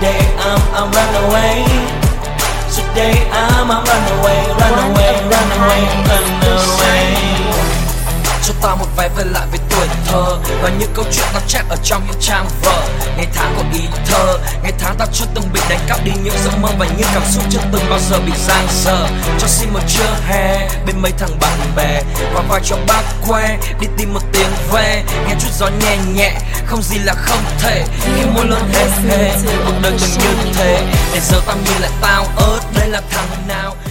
Today I'm run away. Today I'm run away, run away, run away, run away. Cho ta một vé về lại với tuổi thơ và những câu chuyện tao chép ở trong những trang vở. Ngày tháng có ý thơ, ngày tháng tao chưa từng bị đánh cắp đi những giấc mơ và những cảm xúc chưa từng bao giờ bị giang dở. Cho xin một trưa hè bên mấy thằng bạn bè và vài cho bác que đi tìm một tiếng về. Nghe chút gió nhẹ nhẹ, không gì là không thể khi muốn lớn hết cuộc đời từng như thế. Để giờ tao nhìn lại tao ớt, đây là thằng nào